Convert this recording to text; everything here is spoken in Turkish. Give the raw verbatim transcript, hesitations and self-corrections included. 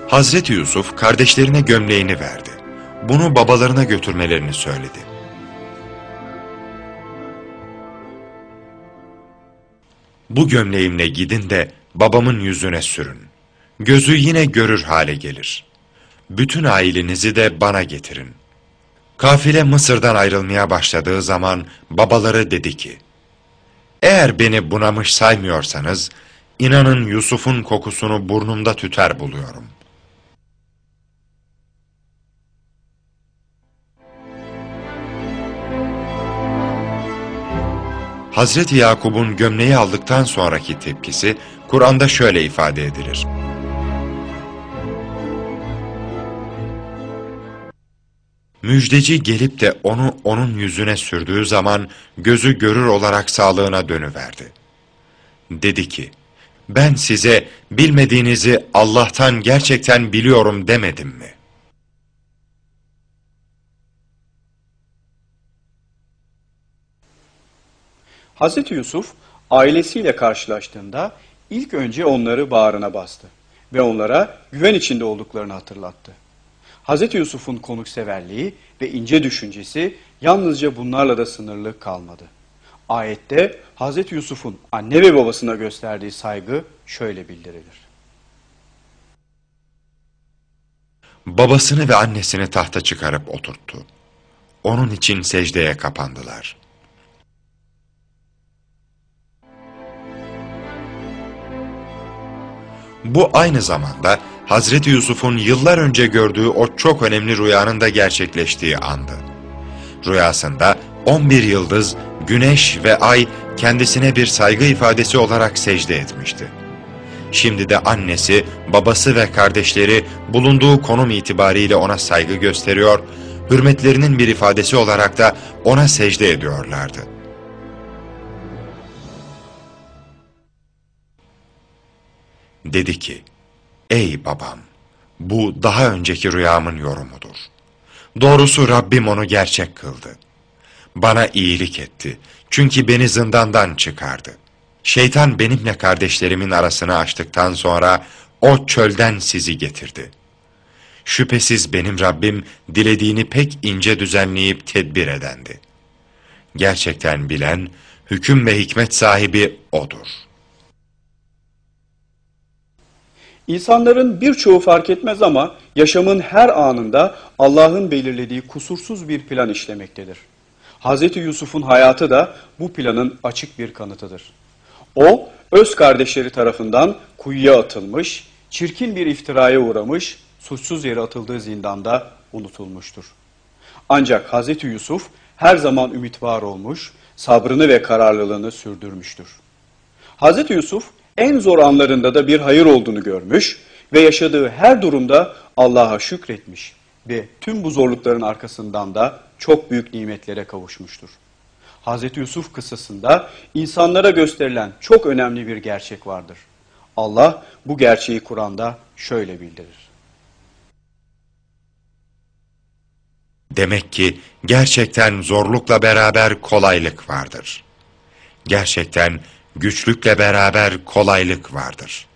Hazreti Yusuf kardeşlerine gömleğini verdi. Bunu babalarına götürmelerini söyledi. Bu gömleğimle gidin de babamın yüzüne sürün. Gözü yine görür hale gelir. Bütün ailenizi de bana getirin. Kafile Mısır'dan ayrılmaya başladığı zaman babaları dedi ki, eğer beni bunamış saymıyorsanız, inanın Yusuf'un kokusunu burnumda tüter buluyorum. Hazreti Yakub'un gömleği aldıktan sonraki tepkisi, Kur'an'da şöyle ifade edilir. Müjdeci gelip de onu onun yüzüne sürdüğü zaman, gözü görür olarak sağlığına dönüverdi. Dedi ki, ben size bilmediğinizi Allah'tan gerçekten biliyorum demedim mi? Hazreti Yusuf ailesiyle karşılaştığında ilk önce onları bağrına bastı ve onlara güven içinde olduklarını hatırlattı. Hazreti Yusuf'un konukseverliği ve ince düşüncesi yalnızca bunlarla da sınırlı kalmadı. Ayette Hazreti Yusuf'un anne ve babasına gösterdiği saygı şöyle bildirilir. Babasını ve annesini tahta çıkarıp oturttu. Onun için secdeye kapandılar. Bu aynı zamanda Hazreti Yusuf'un yıllar önce gördüğü o çok önemli rüyanın da gerçekleştiği andı. Rüyasında on bir yıldız, güneş ve ay kendisine bir saygı ifadesi olarak secde etmişti. Şimdi de annesi, babası ve kardeşleri bulunduğu konum itibariyle ona saygı gösteriyor, hürmetlerinin bir ifadesi olarak da ona secde ediyorlardı. Dedi ki, ey babam, bu daha önceki rüyamın yorumudur. Doğrusu Rabbim onu gerçek kıldı. Bana iyilik etti, çünkü beni zindandan çıkardı. Şeytan benimle kardeşlerimin arasını açtıktan sonra o çölden sizi getirdi. Şüphesiz benim Rabbim dilediğini pek ince düzenleyip tedbir edendi. Gerçekten bilen, hüküm ve hikmet sahibi O'dur. İnsanların birçoğu fark etmez ama yaşamın her anında Allah'ın belirlediği kusursuz bir plan işlemektedir. Hazreti Yusuf'un hayatı da bu planın açık bir kanıtıdır. O, öz kardeşleri tarafından kuyuya atılmış, çirkin bir iftiraya uğramış, suçsuz yere atıldığı zindanda unutulmuştur. Ancak Hazreti Yusuf her zaman ümit var olmuş, sabrını ve kararlılığını sürdürmüştür. Hazreti Yusuf en zor anlarında da bir hayır olduğunu görmüş ve yaşadığı her durumda Allah'a şükretmiş ve tüm bu zorlukların arkasından da çok büyük nimetlere kavuşmuştur. Hazreti Yusuf kıssasında insanlara gösterilen çok önemli bir gerçek vardır. Allah bu gerçeği Kur'an'da şöyle bildirir. Demek ki gerçekten zorlukla beraber kolaylık vardır. Gerçekten güçlükle beraber kolaylık vardır.